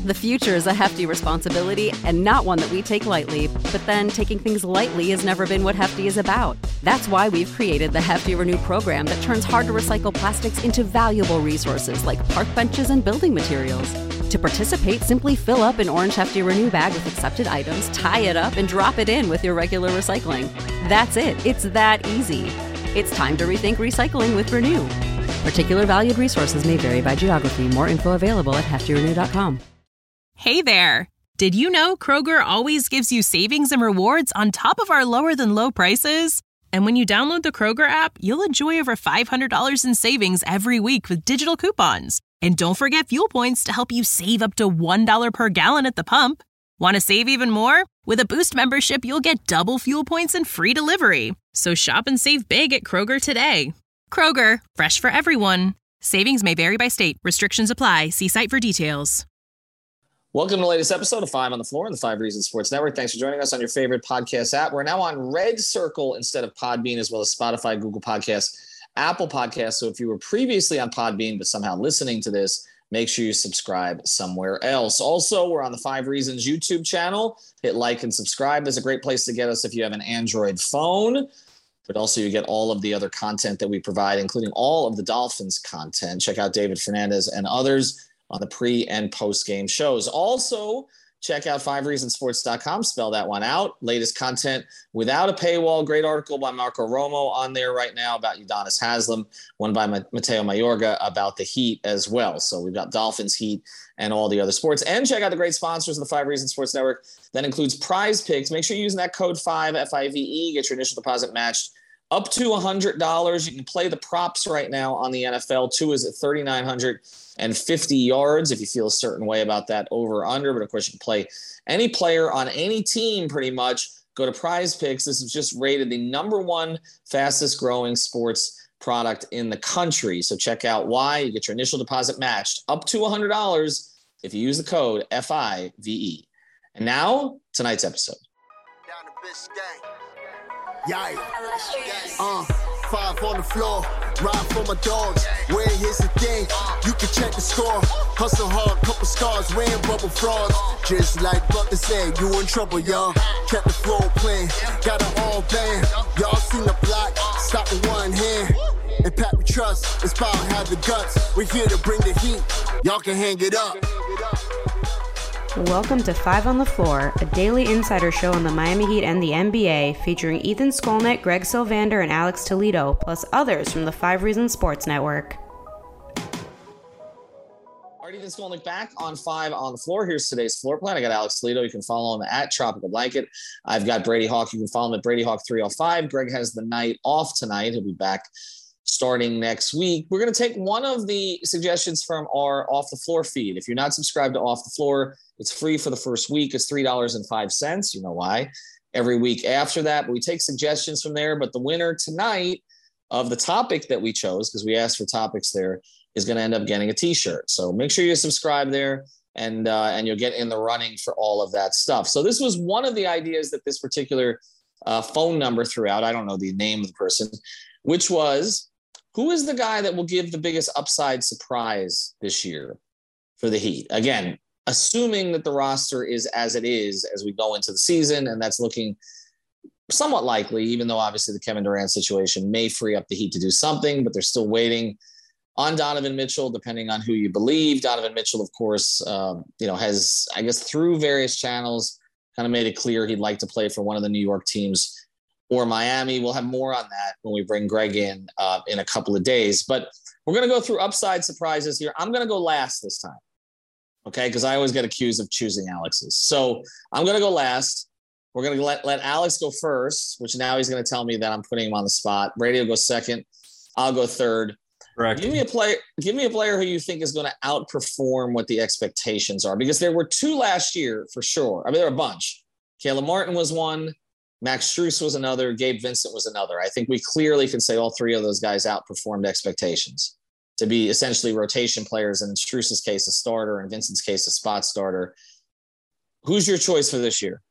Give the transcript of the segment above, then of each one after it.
The future is a hefty responsibility and not one that we take lightly. But then taking things lightly has never been what Hefty is about. That's why we've created the Hefty Renew program that turns hard-to-recycle plastics into valuable resources like park benches and building materials. To participate, simply fill up an orange Hefty Renew bag with accepted items, tie it up, and drop it in with your regular recycling. That's it. It's that easy. It's time to rethink recycling with Renew. Particular valued resources may vary by geography. More info available at heftyrenew.com. Hey there! Did you know Kroger always gives you savings and rewards on top of our lower-than-low prices? And when you download the Kroger app, you'll enjoy over $500 in savings every week with digital coupons. And don't forget fuel points to help you save up to $1 per gallon at the pump. Want to save even more? With a Boost membership, you'll get double fuel points and free delivery. So shop and save big at Kroger today. Kroger, fresh for everyone. Savings may vary by state. Restrictions apply. See site for details. Welcome to the latest episode of Five on the Floor on the Five Reasons Sports Network. Thanks for joining us on your favorite podcast app. We're now on Red Circle instead of Podbean, as well as Spotify, Google Podcasts, Apple Podcasts. So if you were previously on Podbean but somehow listening to this, make sure you subscribe somewhere else. Also, we're on the Five Reasons YouTube channel. Hit like and subscribe. There's a great place to get us if you have an Android phone. But also you get all of the other content that we provide, including all of the Dolphins content. Check out David Fernandez and others on the pre- and post-game shows. Also, check out fivereasonsports.com. Spell that one out. Latest content without a paywall. Great article by Marco Romo on there right now about Udonis Haslem. One by Mateo Mayorga about the Heat as well. So we've got Dolphins, Heat, and all the other sports. And check out the great sponsors of the Five Reasons Sports Network. That includes Prize Picks. Make sure you're using that code 5, F-I-V-E. Get your initial deposit matched up to $100. You can play the props right now on the NFL. 2 is at 3,950 yards if you feel a certain way about that over or under. But, of course, you can play any player on any team pretty much. Go to Prize Picks. This is just rated the #1 fastest growing sports product in the country. So check out why. You get your initial deposit matched up to $100 if you use the code F-I-V-E. And now, tonight's episode. Down the Biscayne. Yeah. 5 on the floor, ride for my dogs. Where here's the thing, you can check the score. Hustle hard, couple scars, wearing bubble frauds. Just like Butler said, you in trouble, y'all. Kept the floor playing, got it all banned. Y'all seen the block, stop with one hand. And Pat we trust, it's power, have the guts. We're here to bring the heat, y'all can hang it up. Welcome to Five on the Floor, a daily insider show on the Miami Heat and the NBA, featuring Ethan Skolnick, Greg Sylvander, and Alex Toledo, plus others from the Five Reasons Sports Network. All right, Ethan Skolnick back on Five on the Floor. Here's today's floor plan. I got Alex Toledo. You can follow him at Tropical Blanket. I've got Brady Hawk. You can follow him at Brady Hawk 305. Greg has the night off tonight. He'll be back starting next week. We're going to take one of the suggestions from our Off the Floor feed. If you're not subscribed to Off the Floor, it's free for the first week. It's $3.05. You know why. Every week after that, but we take suggestions from there. But the winner tonight of the topic that we chose, because we asked for topics there, is going to end up getting a T-shirt. So make sure you subscribe there, and you'll get in the running for all of that stuff. So this was one of the ideas that this particular phone number threw out. I don't know the name of the person, which was, who is the guy that will give the biggest upside surprise this year for the Heat? Again, assuming that the roster is as it is as we go into the season, and that's looking somewhat likely, even though obviously the Kevin Durant situation may free up the Heat to do something, but they're still waiting on Donovan Mitchell, depending on who you believe. Donovan Mitchell, of course, has, I guess, through various channels, kind of made it clear he'd like to play for one of the New York teams or Miami. We'll have more on that when we bring Greg in a couple of days. But we're going to go through upside surprises here. I'm going to go last this time, okay? Because I always get accused of choosing Alex's. So I'm going to go last. We're going to let Alex go first, which now he's going to tell me that I'm putting him on the spot. Brady will go second. I'll go third. Correct. Give me a player who you think is going to outperform what the expectations are, because there were 2 last year for sure. I mean, there were a bunch. Caleb Martin was one. Max Strus was another. Gabe Vincent was another. I think we clearly can say all 3 of those guys outperformed expectations to be essentially rotation players, and in Strus's case, a starter, and Vincent's case, a spot starter. Who's your choice for this year?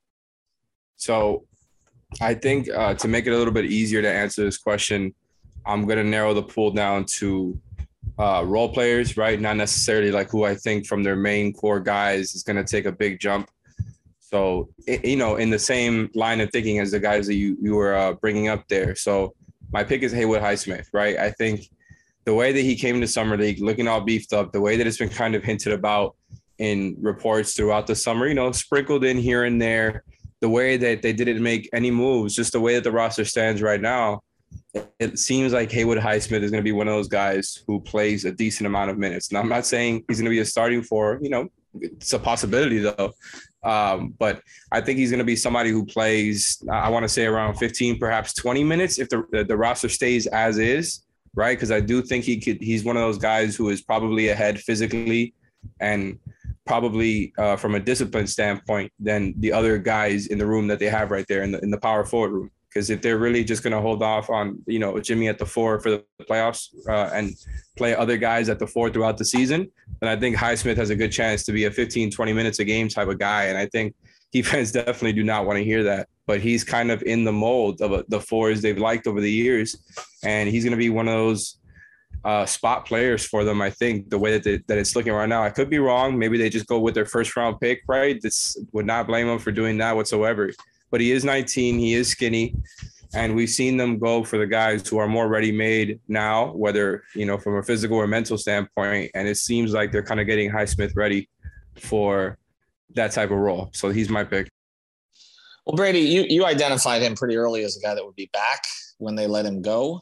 So I think to make it a little bit easier to answer this question, I'm going to narrow the pool down to role players, right? Not necessarily like who I think from their main core guys is going to take a big jump. So, in the same line of thinking as the guys that you were bringing up there. So my pick is Haywood Highsmith, right? I think the way that he came to Summer League, looking all beefed up, the way that it's been kind of hinted about in reports throughout the summer, sprinkled in here and there, the way that they didn't make any moves, just the way that the roster stands right now, it seems like Haywood Highsmith is going to be one of those guys who plays a decent amount of minutes. Now, I'm not saying he's going to be a starting for, it's a possibility though. But I think he's going to be somebody who plays, I want to say around 15, perhaps 20 minutes if the roster stays as is, right? Because I do think he's one of those guys who is probably ahead physically and probably from a discipline standpoint than the other guys in the room that they have right there in the power forward room. Because if they're really just going to hold off on, Jimmy at the 4 for the playoffs and play other guys at the 4 throughout the season, then I think Highsmith has a good chance to be a 15, 20 minutes a game type of guy. And I think Heat fans definitely do not want to hear that. But he's kind of in the mold of the 4s they've liked over the years. And he's going to be one of those spot players for them, I think, the way that it's looking right now. I could be wrong. Maybe they just go with their first round pick, right? This would not blame him for doing that whatsoever. But he is 19. He is skinny. And we've seen them go for the guys who are more ready-made now, whether, from a physical or mental standpoint. And it seems like they're kind of getting Highsmith ready for that type of role. So he's my pick. Well, Brady, you identified him pretty early as a guy that would be back when they let him go.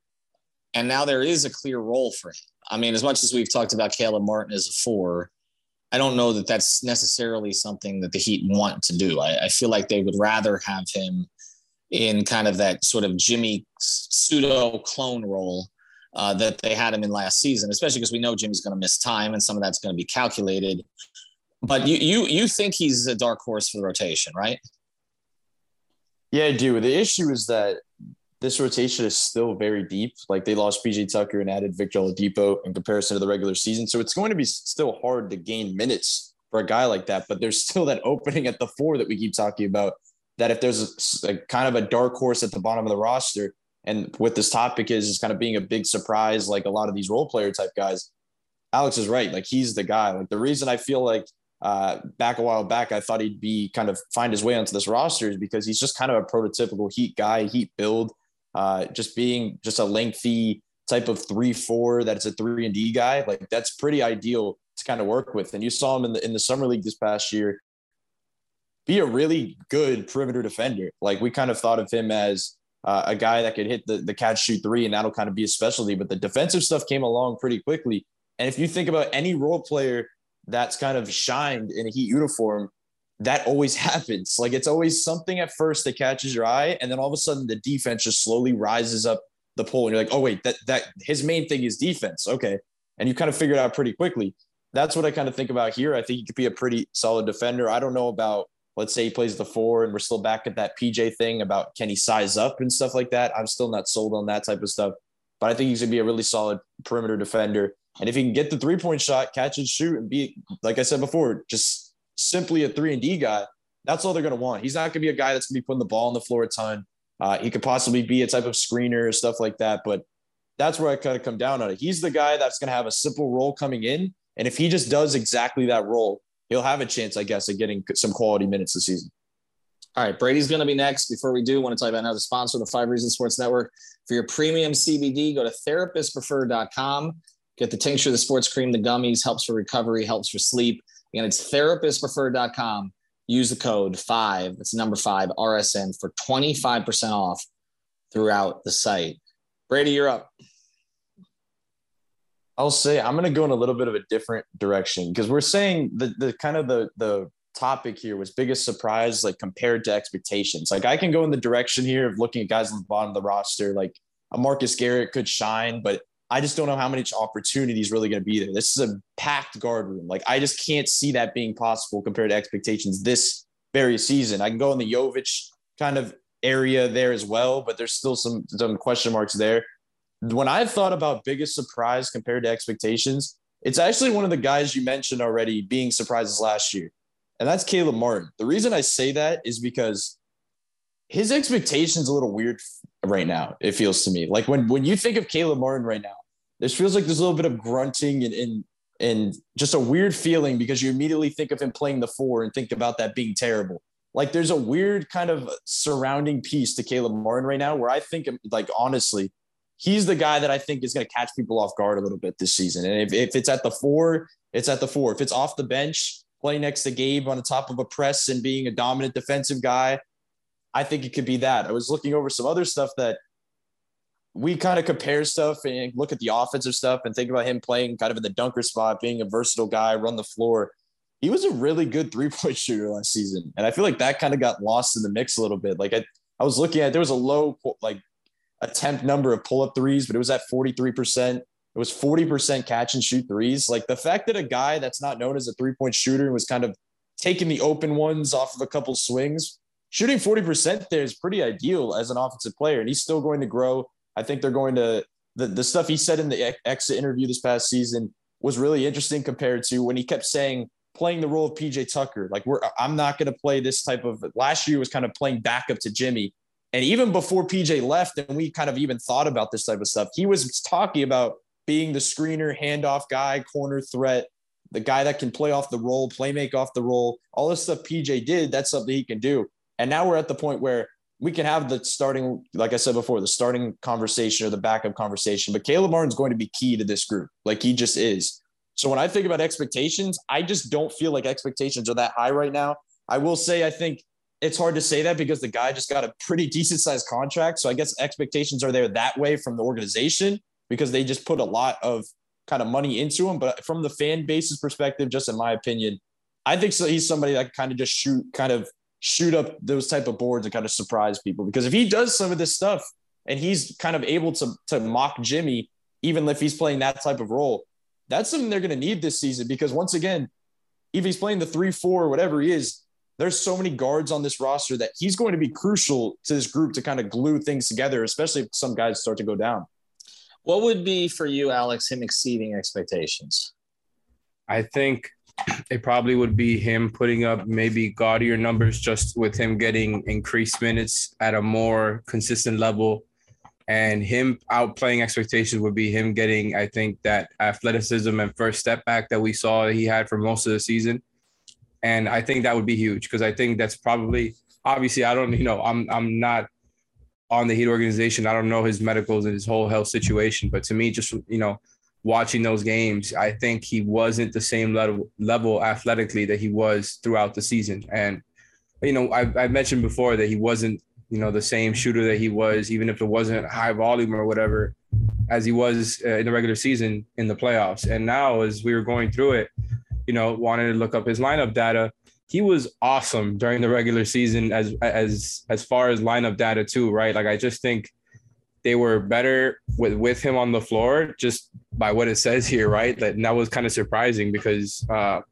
And now there is a clear role for him. I mean, as much as we've talked about Caleb Martin as a 4, I don't know that that's necessarily something that the Heat want to do. I feel like they would rather have him in kind of that sort of Jimmy pseudo clone role that they had him in last season, especially because we know Jimmy's going to miss time and some of that's going to be calculated. But you think he's a dark horse for the rotation, right? Yeah, I do. The issue is that this rotation is still very deep. Like, they lost PJ Tucker and added Victor Oladipo in comparison to the regular season. So it's going to be still hard to gain minutes for a guy like that. But there's still that opening at the 4 that we keep talking about, that if there's a kind of a dark horse at the bottom of the roster, and what this topic is kind of being a big surprise, like a lot of these role player type guys, Alex is right. Like, he's the guy. Like, the reason I feel like back a while back, I thought he'd be kind of find his way onto this roster is because he's just kind of a prototypical Heat guy, Heat build. Just being just a lengthy type of 3-4 that's a 3-and-D guy, like that's pretty ideal to kind of work with. And you saw him in the summer league this past year be a really good perimeter defender. Like, we kind of thought of him as a guy that could hit the catch shoot 3, and that'll kind of be a specialty. But the defensive stuff came along pretty quickly. And if you think about any role player that's kind of shined in a Heat uniform, that always happens. Like, it's always something at first that catches your eye, and then all of a sudden the defense just slowly rises up the pole, and you're like, oh wait, that his main thing is defense. Okay. And you kind of figure it out pretty quickly. That's what I kind of think about here. I think he could be a pretty solid defender. I don't know about, let's say he plays the 4 and we're still back at that PJ thing about can he size up and stuff like that. I'm still not sold on that type of stuff, but I think he's going to be a really solid perimeter defender. And if he can get the 3-point shot, catch and shoot, and be, like I said before, just simply a 3-and-D guy, that's all they're going to want. He's not going to be a guy that's going to be putting the ball on the floor a ton. He could possibly be a type of screener or stuff like that, but that's where I kind of come down on it. He's the guy that's going to have a simple role coming in, and if he just does exactly that role, he'll have a chance, I guess, at getting some quality minutes this season. All right, Brady's going to be next. Before we do, I want to tell you about another sponsor of the 5 Reasons Sports Network. For your premium CBD, go to therapistpreferred.com. Get the tincture, the sports cream, the gummies, helps for recovery, helps for sleep. Again, it's therapistpreferred.com. Use the code 5, that's number 5, RSN, for 25% off throughout the site. Brady, you're up. I'll say I'm going to go in a little bit of a different direction, because we're saying the kind of the topic here was biggest surprise, like compared to expectations. Like, I can go in the direction here of looking at guys on the bottom of the roster, like a Marcus Garrett could shine, but I just don't know how many opportunities really going to be there. This is a packed guard room. Like, I just can't see that being possible compared to expectations this very season. I can go in the Jovic kind of area there as well, but there's still some question marks there. When I've thought about biggest surprise compared to expectations, it's actually one of the guys you mentioned already being surprises last year, and that's Caleb Martin. The reason I say that is because his expectations a little weird right now, it feels to me. Like, when you think of Caleb Martin right now, This feels like there's a little bit of grunting and just a weird feeling because you immediately think of him playing the 4 and think about that being terrible. Like there's a weird kind of surrounding piece to Caleb Martin right now where I think, like, honestly, he's the guy that I think is going to catch people off guard a little bit this season. And if it's at the 4, it's at the 4. If it's off the bench, playing next to Gabe on the top of a press and being a dominant defensive guy, I think it could be that. I was looking over some other stuff that we kind of compare stuff and look at the offensive stuff and think about him playing kind of in the dunker spot, being a versatile guy, run the floor. He was a really good 3-point shooter last season. And I feel like that kind of got lost in the mix a little bit. Like I was looking at, there was a low like attempt number of pull-up threes, but it was at 43%. It was 40% catch and shoot threes. Like the fact that a guy that's not known as a 3-point shooter was kind of taking the open ones off of a couple swings, shooting 40% there is pretty ideal as an offensive player. And he's still going to grow. I think they're going to the stuff he said in the exit interview this past season was really interesting compared to when he kept saying playing the role of PJ Tucker. Like I'm not going to play this type of, last year was kind of playing backup to Jimmy. And even before PJ left and we kind of even thought about this type of stuff, he was talking about being the screener, handoff guy, corner threat, the guy that can play off the roll, play make off the roll, all this stuff PJ did, that's something he can do. And now we're at the point where we can have the starting, like I said before, the starting conversation or the backup conversation, but Caleb Martin's going to be key to this group. Like he just is. So when I think about expectations, I just don't feel like expectations are that high right now. I will say, I think it's hard to say that because the guy just got a pretty decent sized contract. So I guess expectations are there that way from the organization because they just put a lot of kind of money into him. But from the fan base's perspective, just in my opinion, I think so. He's somebody that kind of just shoot up those type of boards and kind of surprise people, because if he does some of this stuff and he's kind of able to mock Jimmy, even if he's playing that type of role, that's something they're going to need this season, because once again, if he's playing the 3-4 or whatever he is, there's so many guards on this roster that he's going to be crucial to this group to kind of glue things together, especially if some guys start to go down. What would be for you, Alex, him exceeding expectations? I think it probably would be him putting up maybe gaudier numbers, just with him getting increased minutes at a more consistent level, and him outplaying expectations would be him getting, I think, that athleticism and first step back that we saw he had for most of the season. And I think that would be huge, because I think that's probably, obviously, I don't, I'm not on the Heat organization. I don't know his medicals and his whole health situation, but to me, just, watching those games, I think he wasn't the same level athletically that he was throughout the season. And, I mentioned before that he wasn't, the same shooter that he was, even if it wasn't high volume or whatever, as he was in the regular season in the playoffs. And now, as we were going through it, wanted to look up his lineup data, he was awesome during the regular season as far as lineup data too, right? Like, I just think they were better with him on the floor, just by what it says here, right? And that was kind of surprising, because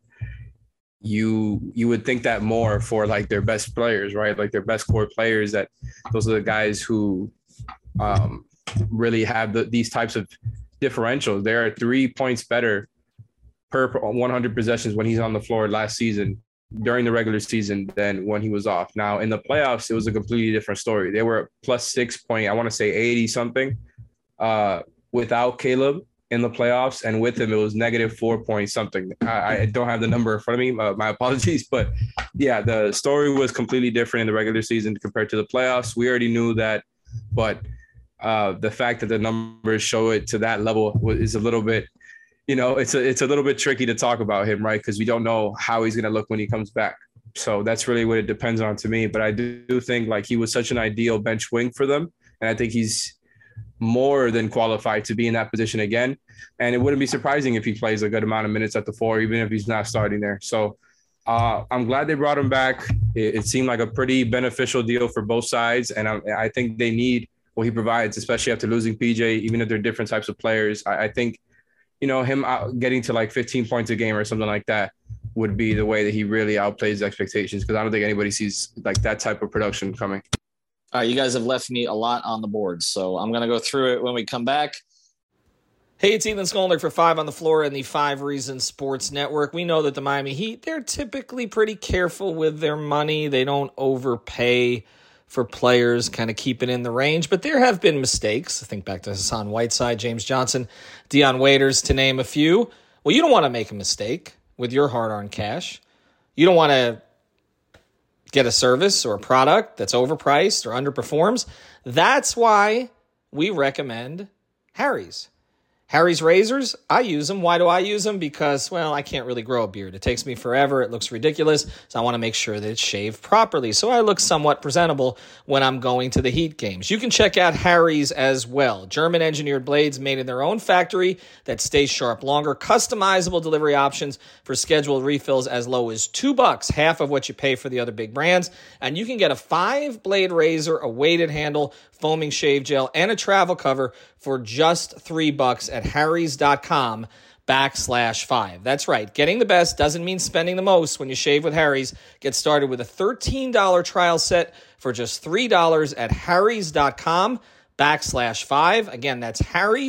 you would think that more for like their best players, right? Like their best core players, that those are the guys who really have these types of differentials. They are 3 points better per 100 possessions when he's on the floor last season during the regular season than when he was off. Now in the playoffs, it was a completely different story. They were plus 6 point, I want to say 80 something without Caleb in the playoffs, and with him it was negative 4 point something. I don't have the number in front of me, my apologies, but yeah, the story was completely different in the regular season compared to the playoffs. We already knew that, but the fact that the numbers show it to that level is a little bit, it's a little bit tricky to talk about him, right? Because we don't know how he's going to look when he comes back. So that's really what it depends on to me. But I do think like he was such an ideal bench wing for them. And I think he's more than qualified to be in that position again. And it wouldn't be surprising if he plays a good amount of minutes at the 4, even if he's not starting there. So I'm glad they brought him back. It seemed like a pretty beneficial deal for both sides. And I think they need what he provides, especially after losing PJ, even if they're different types of players. I think, him getting to like 15 points a game or something like that would be the way that he really outplays expectations, because I don't think anybody sees like that type of production coming. All right, you guys have left me a lot on the board, so I'm going to go through it when we come back. Hey, it's Ethan Skolnick for 5 on the Floor and the 5 Reasons Sports Network. We know that the Miami Heat, they're typically pretty careful with their money. They don't overpay for players kind of keeping in the range, but there have been mistakes. I think back to Hassan Whiteside, James Johnson, Dion Waiters, to name a few. Well, you don't want to make a mistake with your hard-earned cash. You don't want to get a service or a product that's overpriced or underperforms. That's why we recommend Harry's. Harry's razors, I use them. Why do I use them? Because, well, I can't really grow a beard. It takes me forever. It looks ridiculous. So I want to make sure that it's shaved properly, so I look somewhat presentable when I'm going to the Heat games. You can check out Harry's as well. German-engineered blades made in their own factory that stay sharp longer. Customizable delivery options for scheduled refills as low as $2, half of what you pay for the other big brands. And you can get a 5-blade razor, a weighted handle, foaming shave gel, and a travel cover for just $3 at harrys.com/5. That's right. Getting the best doesn't mean spending the most when you shave with Harry's. Get started with a $13 trial set for just $3 at harrys.com/5. Again, that's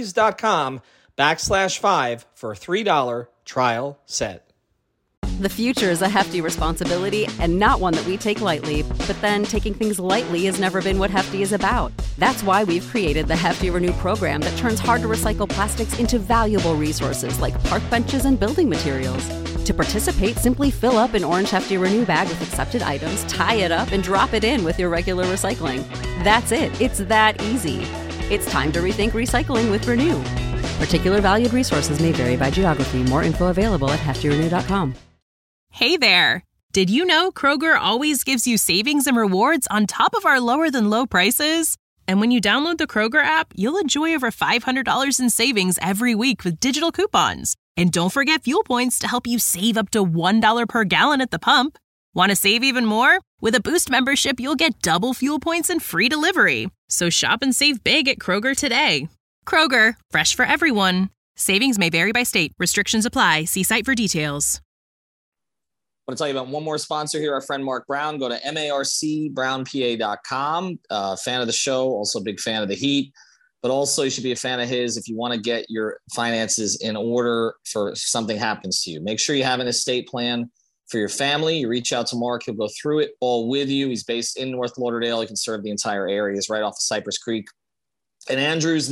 harrys.com/5 for a $3 trial set. The future is a hefty responsibility and not one that we take lightly. But then taking things lightly has never been what Hefty is about. That's why we've created the Hefty Renew program that turns hard-to-recycle plastics into valuable resources like park benches and building materials. To participate, simply fill up an orange Hefty Renew bag with accepted items, tie it up, and drop it in with your regular recycling. That's it. It's that easy. It's time to rethink recycling with Renew. Particular valued resources may vary by geography. More info available at heftyrenew.com. Hey there! Did you know Kroger always gives you savings and rewards on top of our lower-than-low prices? And when you download the Kroger app, you'll enjoy over $500 in savings every week with digital coupons. And don't forget fuel points to help you save up to $1 per gallon at the pump. Want to save even more? With a Boost membership, you'll get double fuel points and free delivery. So shop and save big at Kroger today. Kroger, fresh for everyone. Savings may vary by state. Restrictions apply. See site for details. I want to tell you about one more sponsor here, our friend Mark Brown. Go to marcbrownpa.com. Fan of the show, also a big fan of the Heat, but also you should be a fan of his if you want to get your finances in order for if something happens to you. Make sure you have an estate plan for your family. You reach out to Mark. He'll go through it all with you. He's based in North Lauderdale. He can serve the entire area. He's right off of Cypress Creek. And Andrews,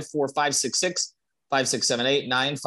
954-566-5678,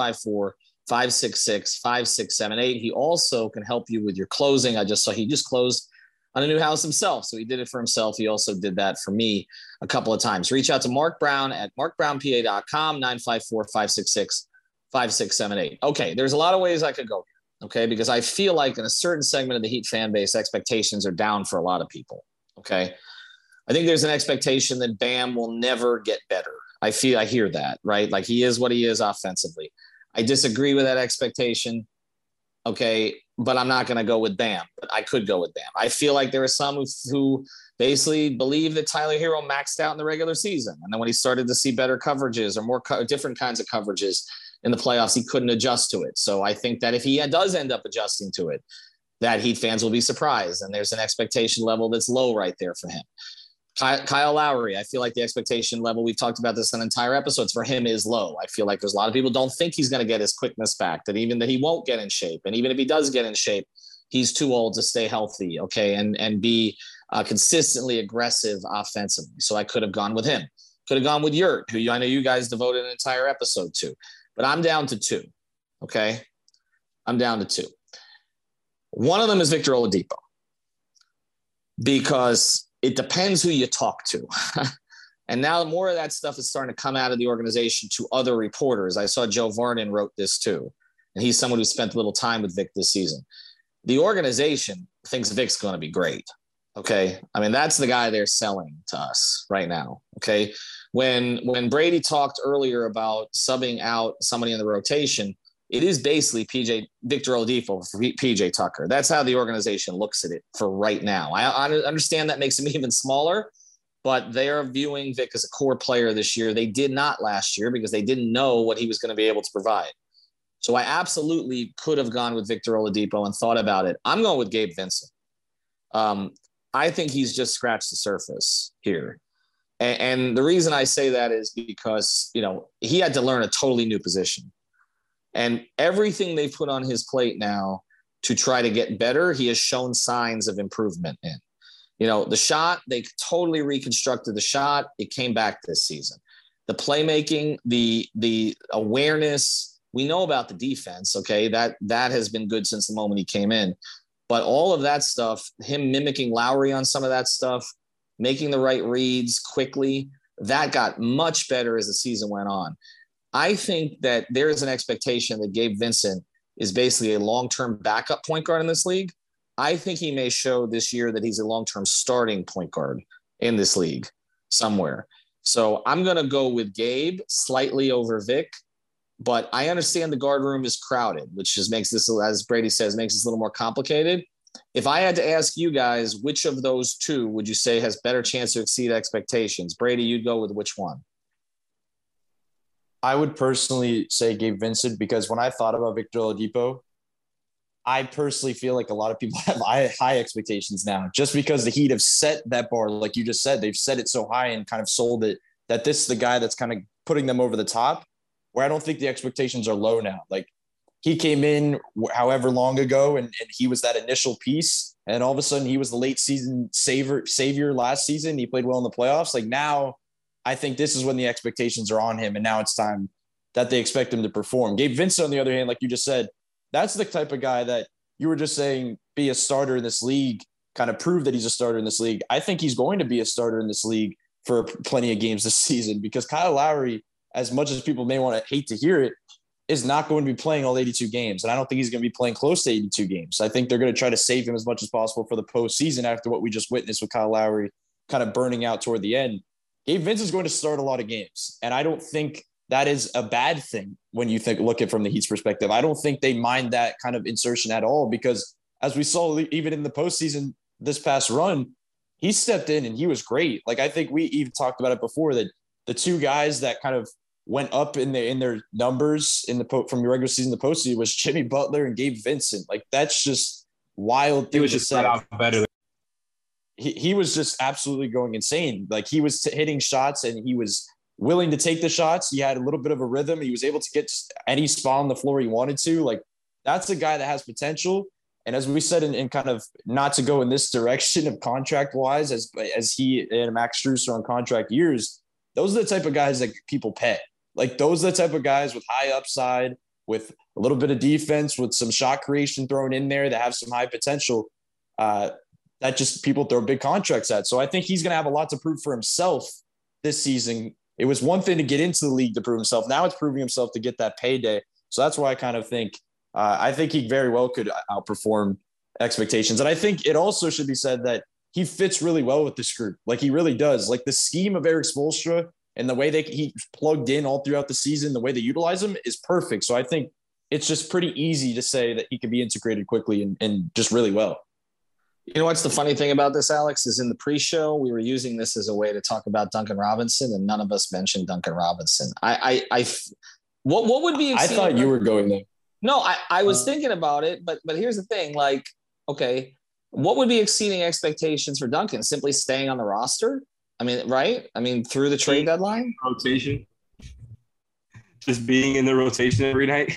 954-566-5678. He also can help you with your closing. I just saw he just closed on a new house himself. So he did it for himself. He also did that for me a couple of times. Reach out to Mark Brown at markbrownpa.com, 954-566-5678. Okay, there's a lot of ways I could go here, okay, because I feel like in a certain segment of the Heat fan base, expectations are down for a lot of people, okay? I think there's an expectation that Bam will never get better. I hear that, right? Like he is what he is offensively. I disagree with that expectation, okay, but I'm not going to go with Bam, but I could go with Bam. I feel like there are some who basically believe that Tyler Hero maxed out in the regular season, and then when he started to see better coverages or more different kinds of coverages in the playoffs, he couldn't adjust to it. So I think that if he does end up adjusting to it, that Heat fans will be surprised, and there's an expectation level that's low right there for him. Kyle Lowry, I feel like the expectation level, we've talked about this in entire episodes, for him is low. I feel like there's a lot of people don't think he's going to get his quickness back, that he won't get in shape. And even if he does get in shape, he's too old to stay healthy, okay, and be consistently aggressive offensively. So I could have gone with him. Could have gone with Yurt, who I know you guys devoted an entire episode to. But I'm down to two, okay? I'm down to two. One of them is Victor Oladipo, because it depends who you talk to. And now more of that stuff is starting to come out of the organization to other reporters. I saw Joe Varnon wrote this too. And he's someone who spent a little time with Vic this season. The organization thinks Vic's going to be great. Okay. I mean, that's the guy they're selling to us right now. Okay. When Brady talked earlier about subbing out somebody in the rotation, it is basically Victor Oladipo for PJ Tucker. That's how the organization looks at it for right now. I understand that makes him even smaller, but they are viewing Vic as a core player this year. They did not last year because they didn't know what he was going to be able to provide. So I absolutely could have gone with Victor Oladipo and thought about it. I'm going with Gabe Vincent. I think he's just scratched the surface here. And the reason I say that is because, he had to learn a totally new position. And everything they've put on his plate now to try to get better, he has shown signs of improvement in. The shot, they totally reconstructed the shot. It came back this season. The playmaking, the awareness, we know about the defense, okay? That has been good since the moment he came in. But all of that stuff, him mimicking Lowry on some of that stuff, making the right reads quickly, that got much better as the season went on. I think that there is an expectation that Gabe Vincent is basically a long-term backup point guard in this league. I think he may show this year that he's a long-term starting point guard in this league somewhere. So I'm going to go with Gabe slightly over Vic, but I understand the guard room is crowded, which just makes this, as Brady says, makes this a little more complicated. If I had to ask you guys, which of those two would you say has better chance to exceed expectations? Brady, you'd go with which one? I would personally say Gabe Vincent, because when I thought about Victor Oladipo, I personally feel like a lot of people have high expectations now, just because the Heat have set that bar. Like you just said, they've set it so high and kind of sold it that this is the guy that's kind of putting them over the top, where I don't think the expectations are low now. Like he came in however long ago and he was that initial piece. And all of a sudden he was the late season savior last season. He played well in the playoffs. Like now I think this is when the expectations are on him. And now it's time that they expect him to perform. Gabe Vincent, on the other hand, like you just said, that's the type of guy that you were just saying be a starter in this league, kind of prove that he's a starter in this league. I think he's going to be a starter in this league for plenty of games this season, because Kyle Lowry, as much as people may want to hate to hear it, is not going to be playing all 82 games. And I don't think he's going to be playing close to 82 games. I think they're going to try to save him as much as possible for the postseason after what we just witnessed with Kyle Lowry kind of burning out toward the end. Gabe Vincent is going to start a lot of games. And I don't think that is a bad thing when you look at it from the Heat's perspective. I don't think they mind that kind of insertion at all, because as we saw even in the postseason this past run, he stepped in and he was great. Like I think we even talked about it before, that the two guys that kind of went up in their numbers from the regular season to postseason was Jimmy Butler and Gabe Vincent. Like that's just wild. He was just flat out better. He was just absolutely going insane. Like he was hitting shots and he was willing to take the shots. He had a little bit of a rhythm. He was able to get any spot on the floor he wanted to. Like that's a guy that has potential. And as we said, in kind of not to go in this direction of contract wise, as he and Max Strus are on contract years, those are the type of guys that people pay. Like those are the type of guys with high upside, with a little bit of defense, with some shot creation thrown in there, that have some high potential, that just people throw big contracts at. So I think he's going to have a lot to prove for himself this season. It was one thing to get into the league to prove himself. Now it's proving himself to get that payday. So that's why I kind of think I think he very well could outperform expectations. And I think it also should be said that he fits really well with this group. Like he really does. Like the scheme of Erik Spoelstra and the way he plugged in all throughout the season, the way they utilize him is perfect. So I think it's just pretty easy to say that he could be integrated quickly and just really well. You know what's the funny thing about this, Alex, is in the pre-show, we were using this as a way to talk about Duncan Robinson, and none of us mentioned Duncan Robinson. What would be? I thought you were going there. No, I was thinking about it, but here's the thing. Like, okay, what would be exceeding expectations for Duncan? Simply staying on the roster? I mean, right? I mean, through the trade deadline? Rotation. Just being in the rotation every night.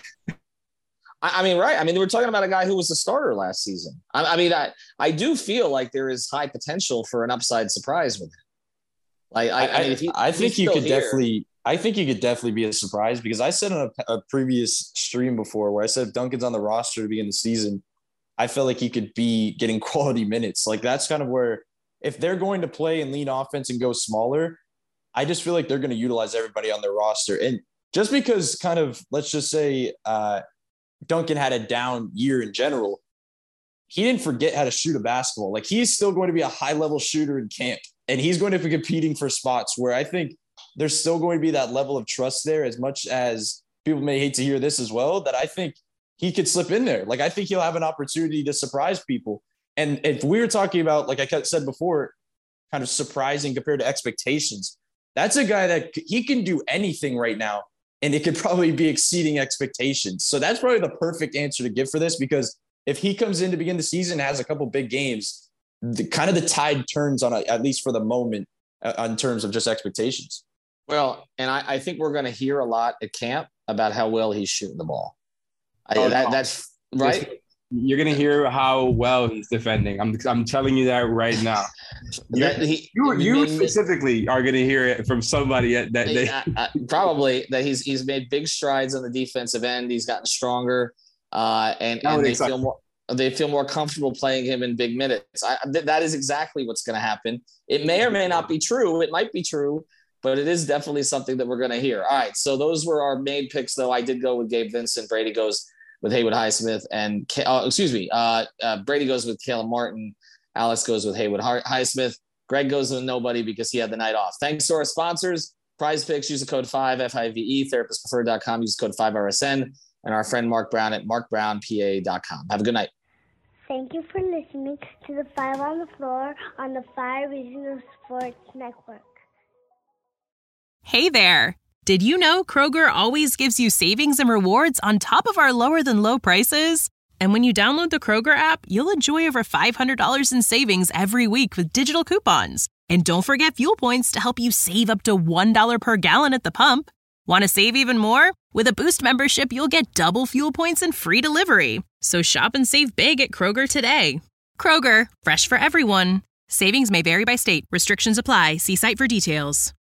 I mean, right. I mean, we're talking about a guy who was a starter last season. I do feel like there is high potential for an upside surprise with him. Like, I think he could definitely be a surprise, because I said on a previous stream before where I said if Duncan's on the roster to begin the season, I felt like he could be getting quality minutes. Like that's kind of where, if they're going to play and lean offense and go smaller, I just feel like they're going to utilize everybody on their roster. And just because kind of, let's just say, Duncan had a down year in general, he didn't forget how to shoot a basketball. Like he's still going to be a high level shooter in camp, and he's going to be competing for spots where I think there's still going to be that level of trust there, as much as people may hate to hear this as well, that I think he could slip in there. Like I think he'll have an opportunity to surprise people. And if we were talking about, like I said before, kind of surprising compared to expectations, that's a guy that he can do anything right now, and it could probably be exceeding expectations. So that's probably the perfect answer to give for this, because if he comes in to begin the season, has a couple big games, the tide turns on at least for the moment in terms of just expectations. Well, and I think we're going to hear a lot at camp about how well he's shooting the ball. That's right. You're gonna hear how well he's defending. I'm telling you that right now. You specifically are gonna hear it from somebody probably that he's made big strides on the defensive end. He's gotten stronger, and they feel more comfortable playing him in big minutes. That is exactly what's going to happen. It may or may not be true. It might be true, but it is definitely something that we're going to hear. All right, so those were our main picks, though. I did go with Gabe Vincent. Brady goes with Haywood Highsmith, and Brady goes with Caleb Martin. Alex goes with Haywood Highsmith. Greg goes with nobody because he had the night off. Thanks to our sponsors, Prize Picks. Use the code 5 FIVE, therapistpreferred.com. Use the code 5RSN, and our friend Mark Brown at markbrownpa.com. Have a good night. Thank you for listening to the 5 on the Floor on the 5 Regional Sports Network. Hey there. Did you know Kroger always gives you savings and rewards on top of our lower than low prices? And when you download the Kroger app, you'll enjoy over $500 in savings every week with digital coupons. And don't forget fuel points to help you save up to $1 per gallon at the pump. Want to save even more? With a Boost membership, you'll get double fuel points and free delivery. So shop and save big at Kroger today. Kroger, fresh for everyone. Savings may vary by state. Restrictions apply. See site for details.